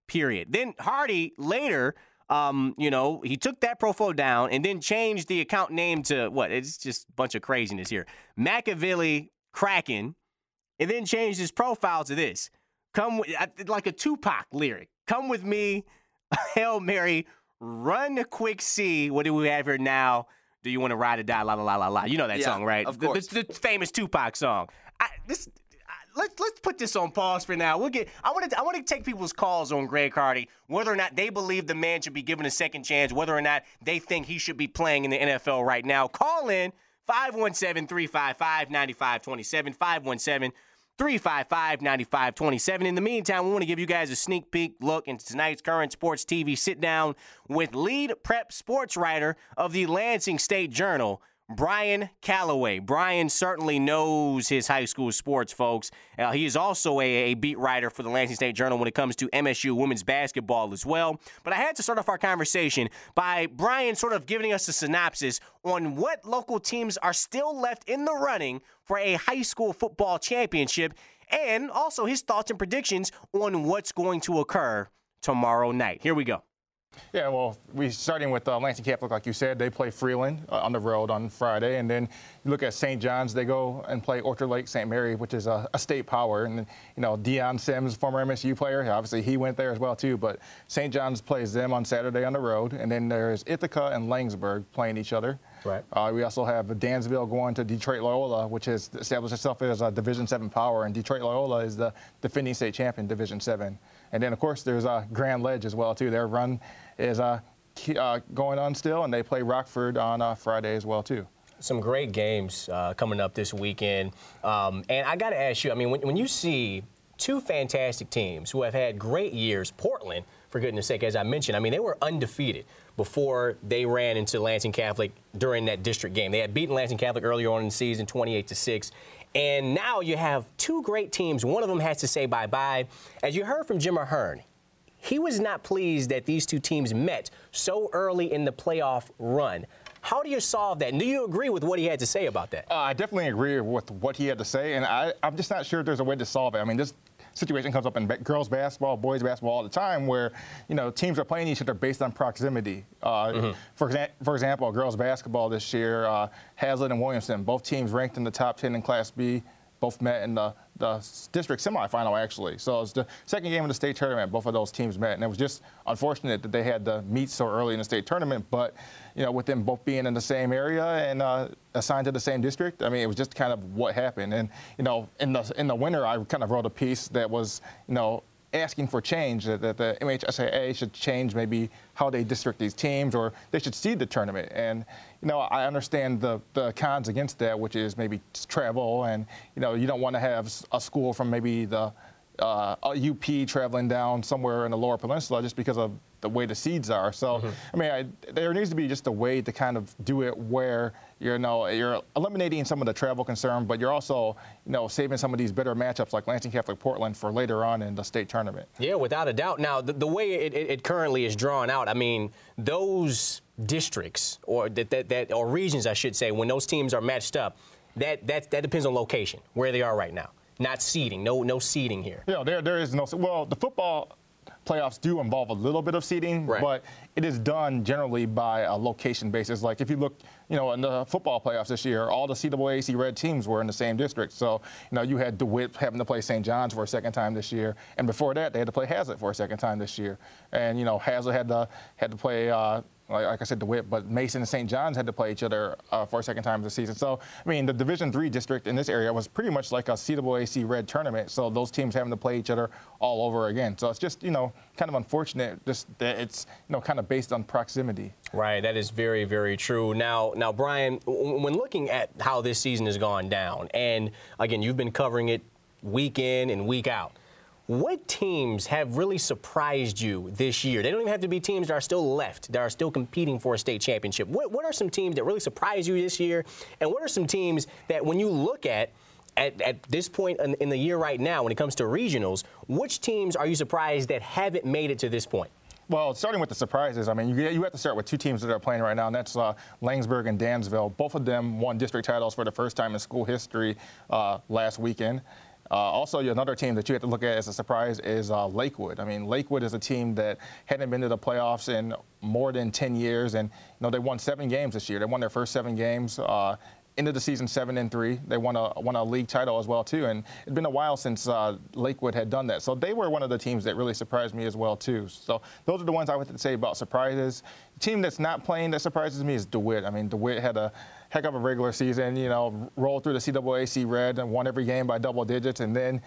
period. Then Hardy later, he took that profile down and then changed the account name to what? It's just a bunch of craziness here. Machiavelli Kraken, and then changed his profile to this. Like a Tupac lyric. Come with me, Hail Mary, run a quick C. What do we have here now? Do you want to ride or die? La la la la la. You know that song, right? Of course. The famous Tupac song. Let's put this on pause for now. I want to take people's calls on Greg Hardy, whether or not they believe the man should be given a second chance, whether or not they think he should be playing in the NFL right now. Call in 517-355-9527, 517-355-9527. In the meantime, we want to give you guys a sneak peek look into tonight's Current Sports TV sit-down with lead prep sports writer of the Lansing State Journal, Brian Calloway. Brian certainly knows his high school sports, folks. He is also a beat writer for the Lansing State Journal when it comes to MSU women's basketball as well. But I had to start off our conversation by Brian sort of giving us a synopsis on what local teams are still left in the running for a high school football championship, and also his thoughts and predictions on what's going to occur tomorrow night. Here we go. Yeah, well, we're starting with Lansing Catholic, like you said. They play Freeland on the road on Friday. And then you look at St. John's. They go and play Orchard Lake St. Mary, which is a state power. And, Deion Sims, former MSU player, obviously he went there as well, too. But St. John's plays them on Saturday on the road. And then there's Ithaca and Laingsburg playing each other. Right. We also have Dansville going to Detroit Loyola, which has established itself as a Division VII power. And Detroit Loyola is the defending state champion, Division VII. And then, of course, there's Grand Ledge as well, too. Their run is going on still, and they play Rockford on Friday as well, too. Some great games coming up this weekend. And I got to ask you, I mean, when you see two fantastic teams who have had great years, Portland, for goodness sake, as I mentioned, I mean, they were undefeated before they ran into Lansing Catholic during that district game. They had beaten Lansing Catholic earlier on in the season, 28-6. And now you have two great teams. One of them has to say bye-bye. As you heard from Jim Ahern, he was not pleased that these two teams met so early in the playoff run. How do you solve that? And do you agree with what he had to say about that? I definitely agree with what he had to say, and I'm just not sure if there's a way to solve it. I mean, this situation comes up in girls basketball, boys basketball all the time where, teams are playing each other based on proximity. For example, girls basketball this year, Hazlitt and Williamson, both teams ranked in the top 10 in Class B, both met in the district semifinal, actually. So it's the second game of the state tournament. Both of those teams met, and it was just unfortunate that they had to meet so early in the state tournament. But, with them both being in the same area and assigned to the same district, I mean, it was just kind of what happened. And, in the winter, I kind of wrote a piece that was, asking for change, that the MHSAA should change maybe how they district these teams, or they should seed the tournament. And, I understand the cons against that, which is maybe travel, and, you don't want to have a school from maybe the UP traveling down somewhere in the Lower Peninsula just because of the way the seeds are. So, I mean, there needs to be just a way to kind of do it where you're eliminating some of the travel concern, but you're also, saving some of these bitter matchups like Lansing Catholic Portland for later on in the state tournament. Yeah, without a doubt. Now, the way it currently is drawn out, I mean, those districts or or regions, I should say, when those teams are matched up, that depends on location, where they are right now. Not seeding, no seeding here. Yeah, there is no. Well, the football playoffs do involve a little bit of seeding, right, but it is done generally by a location basis. Like if you look, in the football playoffs this year, all the CAAC red teams were in the same district. So, you had DeWitt having to play St. John's for a second time this year, and before that, they had to play Hazlitt for a second time this year. And Hazlitt had to play. Like I said, DeWitt, but Mason and St. John's had to play each other for a second time this season. So, I mean, the Division III district in this area was pretty much like a CAAC red tournament. So those teams having to play each other all over again. So it's just, kind of unfortunate just that it's, kind of based on proximity. Right. That is very, very true. Now, Brian, when looking at how this season has gone down, and again, you've been covering it week in and week out, what teams have really surprised you this year? They don't even have to be teams that are still left, that are still competing for a state championship. What are some teams that really surprised you this year? And what are some teams that when you look at this point in the year right now, when it comes to regionals, which teams are you surprised that haven't made it to this point? Well, starting with the surprises, I mean, you have to start with two teams that are playing right now, and that's Laingsburg and Dansville. Both of them won district titles for the first time in school history last weekend. Also, another team that you have to look at as a surprise is Lakewood. I mean, Lakewood is a team that hadn't been to the playoffs in more than 10 years, and they won 7 games this year. They won their first 7 games. Ended the season 7-3. They won a league title as well too, and it'd been a while since Lakewood had done that. So they were one of the teams that really surprised me as well too. So those are the ones I would say about surprises. The team that's not playing that surprises me is DeWitt. I mean, DeWitt had a heck of a regular season. Rolled through the CAAC Red and won every game by double digits, and then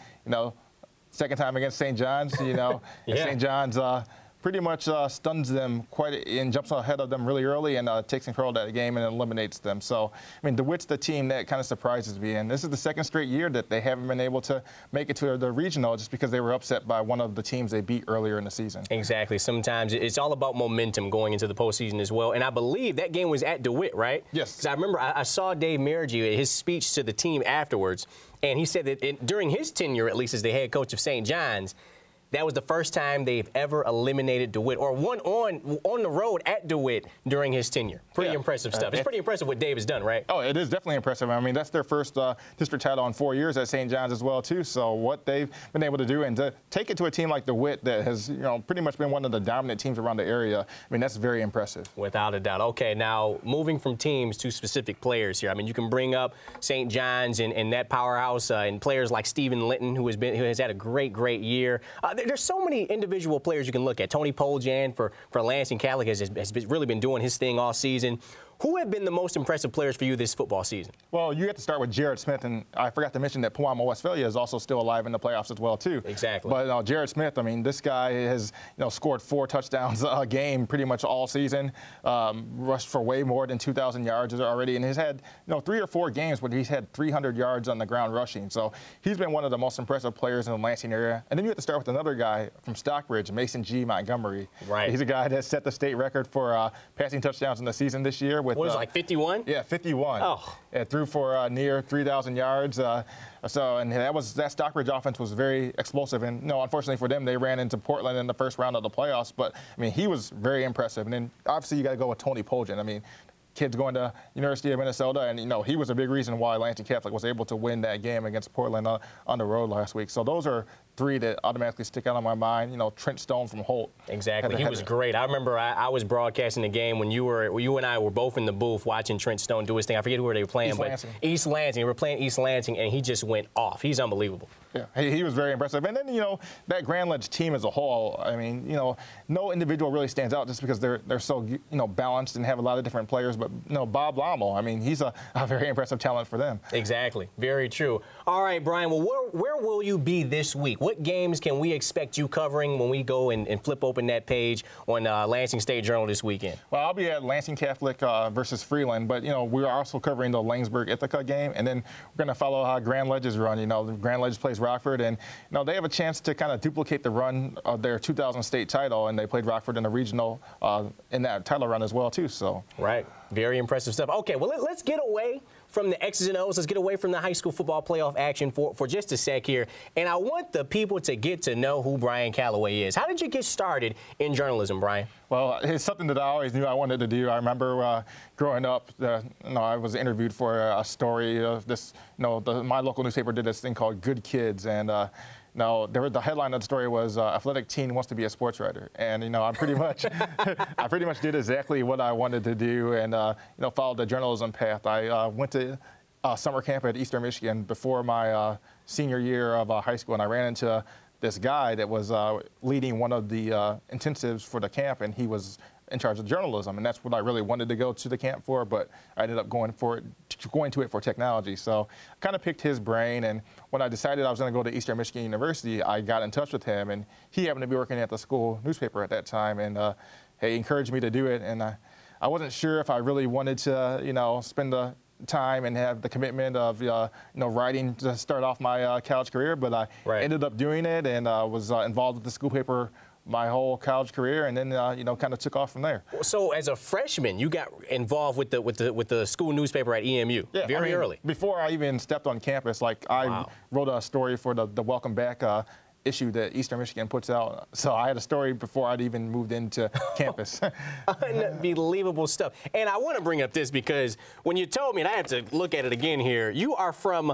second time against St. John's. Yeah. St. John's pretty much stuns them and jumps ahead of them really early and takes control of that game and eliminates them. So, I mean, DeWitt's the team that kind of surprises me. And this is the second straight year that they haven't been able to make it to the regional just because they were upset by one of the teams they beat earlier in the season. Exactly. Sometimes it's all about momentum going into the postseason as well. And I believe that game was at DeWitt, right? Yes. Because I remember I saw Dave Merrigue, his speech to the team afterwards, and he said that during his tenure, at least as the head coach of St. John's, that was the first time they've ever eliminated DeWitt or won on the road at DeWitt during his tenure. Pretty impressive stuff. It's pretty impressive what Dave has done, right? Oh, it is definitely impressive. I mean, that's their first district title in 4 years at St. John's as well, too. So what they've been able to do and to take it to a team like DeWitt that has, pretty much been one of the dominant teams around the area, I mean, that's very impressive. Without a doubt. Okay, now moving from teams to specific players here. I mean, you can bring up St. John's and that powerhouse and players like Stephen Linton, who has had a great year. There's so many individual players you can look at. Tony Poljan for Lansing Catholic has really been doing his thing all season. Who have been the most impressive players for you this football season? Well, you have to start with Jared Smith, and I forgot to mention that Pewamo Westphalia is also still alive in the playoffs as well, too. Exactly. But Jared Smith, I mean, this guy has scored 4 touchdowns a game pretty much all season, rushed for way more than 2,000 yards already, and has had 3 or 4 games where he's had 300 yards on the ground rushing. So he's been one of the most impressive players in the Lansing area. And then you have to start with another guy from Stockbridge, Mason G. Montgomery. Right. He's a guy that set the state record for passing touchdowns in the season this year. With, what was it, like 51? Yeah, 51. Oh. It threw for near 3,000 yards. And that Stockbridge offense was very explosive. And unfortunately for them, they ran into Portland in the first round of the playoffs. But I mean, he was very impressive. And then obviously you got to go with Tony Poljan. I mean, kid's going to University of Minnesota, and he was a big reason why Lansing Catholic was able to win that game against Portland on the road last week. So those are 3 that automatically stick out on my mind. Trent Stone from Holt. Exactly. He was great. I remember I was broadcasting the game when you and I were both in the booth watching Trent Stone do his thing. I forget who they were playing, East Lansing. We were playing East Lansing, and he just went off. He's unbelievable. Yeah, he was very impressive. And then, that Grand Ledge team as a whole, I mean, no individual really stands out just because they're so, balanced and have a lot of different players. But, Bob Lommel, I mean, he's a very impressive talent for them. Exactly. Very true. All right, Brian, well, where will you be this week? What games can we expect you covering when we go and flip open that page on Lansing State Journal this weekend? Well, I'll be at Lansing Catholic versus Freeland, but, we're also covering the Langsburg Ithaca game, and then we're going to follow how Grand Ledges run. Grand Ledges plays Rockford, and they have a chance to kind of duplicate the run of their 2000 state title, and they played Rockford in the regional in that title run as well, too. So right. Very impressive stuff. Okay, well, let's get away from the X's and O's. Let's get away from the high school football playoff action for just a sec here. And I want the people to get to know who Brian Calloway is. How did you get started in journalism, Brian? Well, it's something that I always knew I wanted to do. I remember growing up, I was interviewed for a story of this, my local newspaper did this thing called Good Kids, and the headline of the story was athletic teen wants to be a sports writer, and I pretty much did exactly what I wanted to do, and followed the journalism path. I went to summer camp at Eastern Michigan before my senior year of high school, and I ran into this guy that was leading one of the intensives for the camp, and he was in charge of journalism, and that's what I really wanted to go to the camp for, but I ended up going to it for technology. So I kind of picked his brain, and when I decided I was going to go to Eastern Michigan University, I got in touch with him, and he happened to be working at the school newspaper at that time, and he encouraged me to do it, and I wasn't sure if I really wanted to, spend the time and have the commitment of writing to start off my college career, but I ended up doing it, and was involved with the school paper my whole college career, and then kind of took off from there. So as a freshman, you got involved with the school newspaper at EMU very early. Before I even stepped on campus, I wrote a story for the Welcome Back issue that Eastern Michigan puts out. So I had a story before I'd even moved into campus. Unbelievable stuff. And I want to bring up this because when you told me, and I have to look at it again here, you are from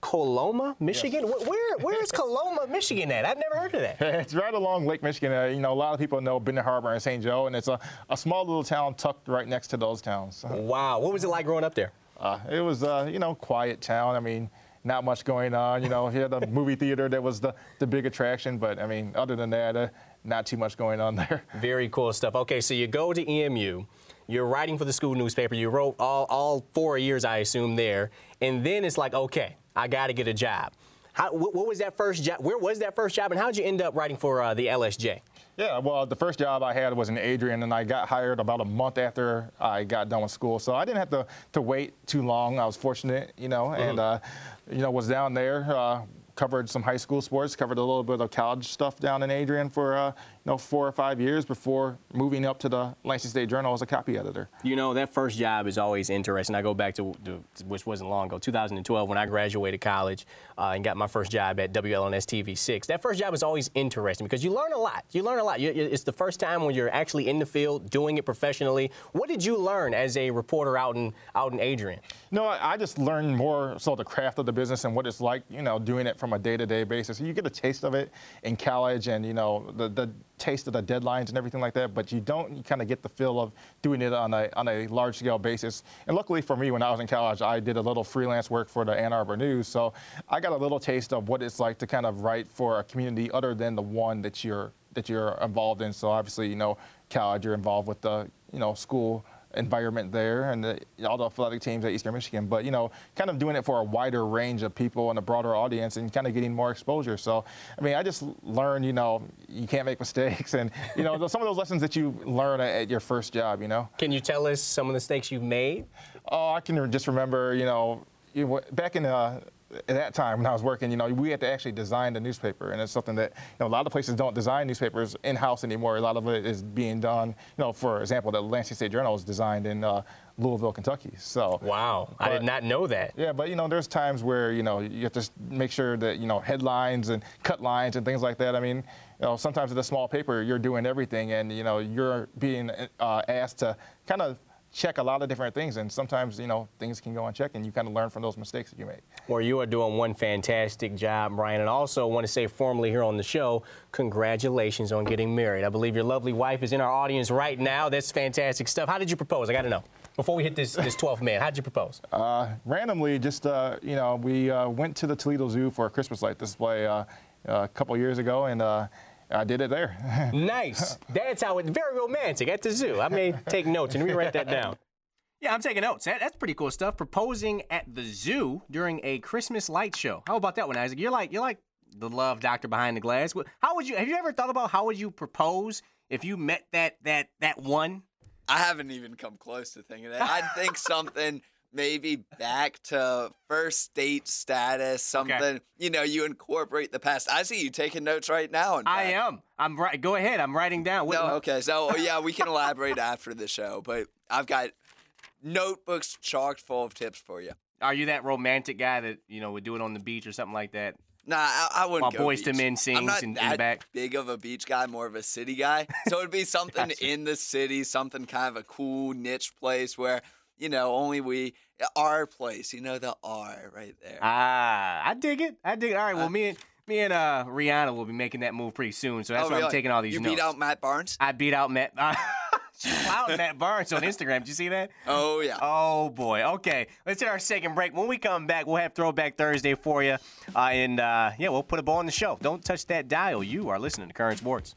Coloma, Michigan? Yes. Where is Coloma, Michigan at? I've never heard of that. It's right along Lake Michigan. You know, a lot of people know Benton Harbor and St. Joe, and it's a small little town tucked right next to those towns. Wow. What was it like growing up there? It was, you know, quiet town. I mean, not much going on. You know, here the movie theater that was the big attraction, but I mean, other than that, not too much going on there. Very cool stuff. Okay, so you go to EMU. You're writing for the school newspaper. You wrote all 4 years, I assume, there. And then it's like, okay, I got to get a job. What was that first job? Where was that first job? And how did you end up writing for the LSJ? Yeah, well, the first job I had was in Adrian, and I got hired about a month after I got done with school. So I didn't have to wait too long. I was fortunate, you know, and, you know, was down there, covered some high school sports, covered a little bit of college stuff down in Adrian for, you know, 4 or 5 years before moving up to the Lansing State Journal as a copy editor. You know, that first job is always interesting. I go back to, which wasn't long ago, 2012, when I graduated college and got my first job at WLNS TV6. That first job is always interesting because you learn a lot. You learn a lot. It's the first time when you're actually in the field, doing it professionally. What did you learn as a reporter out in Adrian? No, I just learned more so the craft of the business and what it's like, you know, doing it from a day-to-day basis. You get a taste of it in college and, you know, the taste of the deadlines and everything like that, but you kind of get the feel of doing it on a large-scale basis. And luckily for me, when I was in college, I did a little freelance work for the Ann Arbor News, so I got a little taste of what it's like to kind of write for a community other than the one that you're involved in. So obviously, you know, college, you're involved with the, you know, school environment there and all the athletic teams at Eastern Michigan, but, you know, kind of doing it for a wider range of people and a broader audience and kind of getting more exposure. So, I mean, I just learned, you know, you can't make mistakes and, you know, some of those lessons that you learn at your first job, you know. Can you tell us some of the mistakes you've made? Oh, I can just remember, you know, back in at that time when I was working, you know, we had to actually design the newspaper, and it's something that, you know, a lot of places don't design newspapers in-house anymore. A lot of it is being done, you know, for example, the Lansing State Journal is designed in Louisville, Kentucky. So wow, I did not know that. Yeah, but, you know, there's times where, you know, you have to make sure that, you know, headlines and cut lines and things like that. I mean, you know, sometimes with a small paper, you're doing everything, and, you know, you're being asked to kind of check a lot of different things, and sometimes, you know, things can go unchecked, and you kind of learn from those mistakes that you make. Well, you are doing one fantastic job, Brian, and also want to say formally here on the show, congratulations on getting married. I believe your lovely wife is in our audience right now. That's fantastic stuff. How did you propose? I got to know. Before we hit this 12th man, how did you propose? Randomly, just, you know, we went to the Toledo Zoo for a Christmas light display a couple years ago, and I did it there. Nice. That's how it's very romantic at the zoo. I may take notes and rewrite that down. Yeah, I'm taking notes. That's pretty cool stuff. Proposing at the zoo during a Christmas light show. How about that one, Isaac? You're like the love doctor behind the glass. How would you? Have you ever thought about how would you propose if you met that one? I haven't even come close to thinking that. I'd think something. Maybe back to first date status, something, okay. You know, you incorporate the past. I see you taking notes right now. I am. I'm right. Go ahead. I'm writing down. No, okay. So, yeah, we can elaborate after the show, but I've got notebooks chocked full of tips for you. Are you that romantic guy that, you know, would do it on the beach or something like that? Nah, I wouldn't While go Boys to Men sings I'm not in that the back. big of a beach guy, more of a city guy. So it'd be something Gotcha. In the city, something kind of a cool niche place where, you know, only our place, you know, the R right there. I dig it. All right, well, me and Rihanna will be making that move pretty soon, so that's why I'm taking all these notes. You beat out Matt Barnes? I beat out Matt. Wow, Matt Barnes on Instagram. Did you see that? Oh, yeah. Oh, boy. Okay, let's hit our second break. When we come back, we'll have Throwback Thursday for you, and we'll put a ball on the show. Don't touch that dial. You are listening to Current Sports.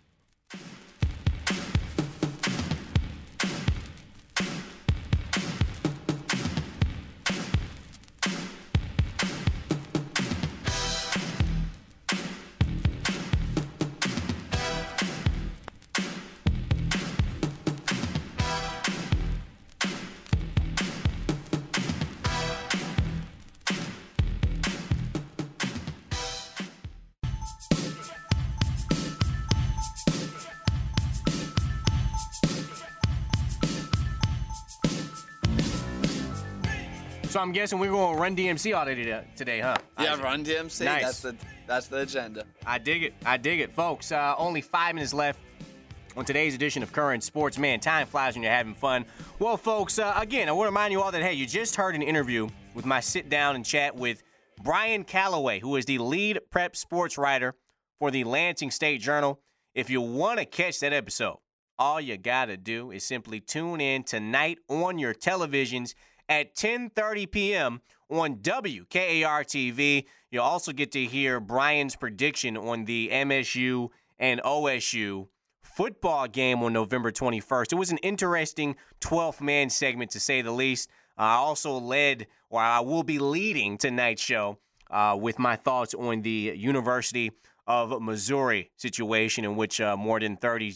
So I'm guessing we're going to Run DMC all day today, huh? Yeah, Isaac? Run DMC. Nice. That's the agenda. I dig it, folks. Only 5 minutes left on today's edition of Current Sports. Man, time flies when you're having fun. Well, folks, again, I want to remind you all that, hey, you just heard an interview with my sit down and chat with Brian Calloway, who is the lead prep sports writer for the Lansing State Journal. If you want to catch that episode, all you got to do is simply tune in tonight on your televisions at 10:30 p.m. on WKAR-TV. You'll also get to hear Brian's prediction on the MSU and OSU football game on November 21st. It was an interesting 12th man segment, to say the least. I also I will be leading tonight's show with my thoughts on the University of Missouri situation, in which more than 30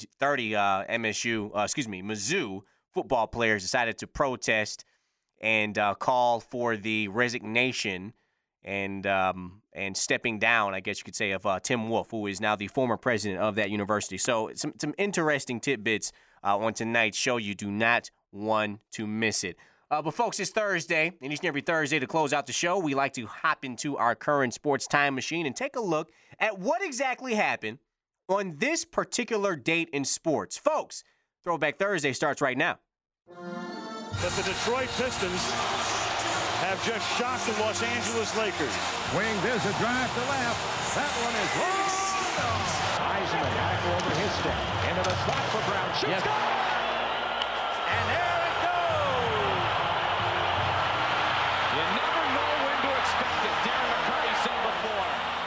Mizzou football players decided to protest and call for the resignation and stepping down, I guess you could say, of Tim Wolf, who is now the former president of that university. So some interesting tidbits on tonight's show. You do not want to miss it. But, folks, it's Thursday, and each and every Thursday to close out the show, we like to hop into our current sports time machine and take a look at what exactly happened on this particular date in sports. Folks, Throwback Thursday starts right now. But the Detroit Pistons have just shocked the Los Angeles Lakers. Wing, there's a drive to left. That one is long. Eisenman back over his step. Into the slot for Brown. Shoots. Yes. And there it goes. You never know when to expect it. Darren McCarty said before.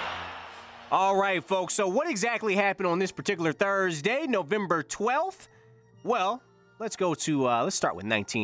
All right, folks. So what exactly happened on this particular Thursday, November 12th? Well, let's start with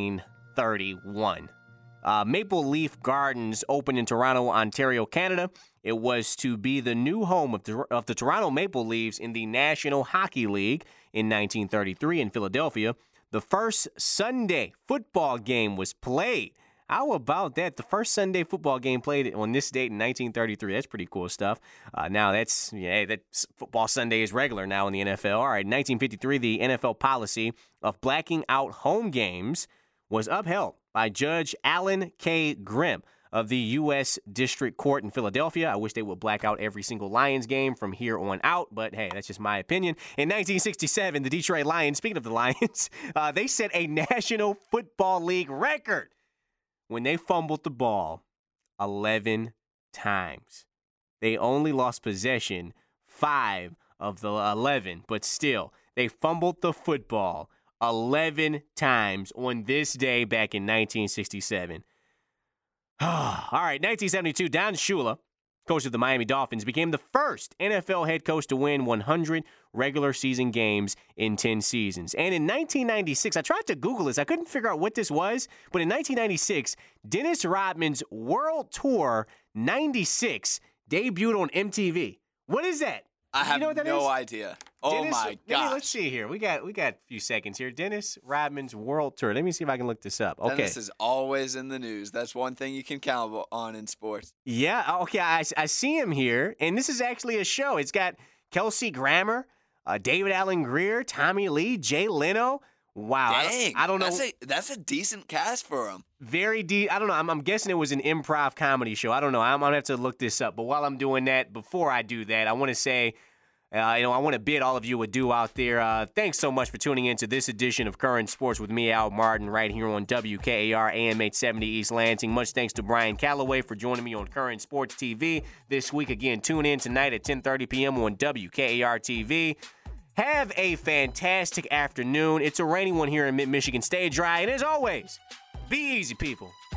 1931. Maple Leaf Gardens opened in Toronto, Ontario, Canada. It was to be the new home of the Toronto Maple Leafs in the National Hockey League in 1933 in Philadelphia. The first Sunday football game was played. How about that? The first Sunday football game played on this date in 1933. That's pretty cool stuff. Now that's football Sunday is regular now in the NFL. All right, in 1953, the NFL policy of blacking out home games was upheld by Judge Alan K. Grimm of the U.S. District Court in Philadelphia. I wish they would black out every single Lions game from here on out, but hey, that's just my opinion. In 1967, the Detroit Lions, speaking of the Lions, they set a National Football League record when they fumbled the ball 11 times. They only lost possession 5 of the 11, but still, they fumbled the football 11 times on this day back in 1967. All right, 1972, Don Shula, coach of the Miami Dolphins, became the first NFL head coach to win 100 regular season games in 10 seasons. And in 1996, I tried to Google this. I couldn't figure out what this was. But in 1996, Dennis Rodman's World Tour 96 debuted on MTV. What is that? I have no idea. Oh, Dennis, my gosh. Let's see here. We got a few seconds here. Dennis Rodman's World Tour. Let me see if I can look this up. Okay. Dennis is always in the news. That's one thing you can count on in sports. Yeah, okay. I see him here, and this is actually a show. It's got Kelsey Grammer, David Alan Grier, Tommy Lee, Jay Leno. Wow. Dang. I don't know. That's a decent cast for him. Very deep. I don't know. I'm guessing it was an improv comedy show. I don't know. I'm going to have to look this up. But while I'm doing that, before I do that, I want to say, I want to bid all of you adieu out there. Thanks so much for tuning in to this edition of Current Sports with me, Al Martin, right here on WKAR AM 870 East Lansing. Much thanks to Brian Calloway for joining me on Current Sports TV this week. Again, tune in tonight at 10:30 p.m. on WKAR TV. Have a fantastic afternoon. It's a rainy one here in Mid-Michigan. Stay dry, and as always, be easy, people.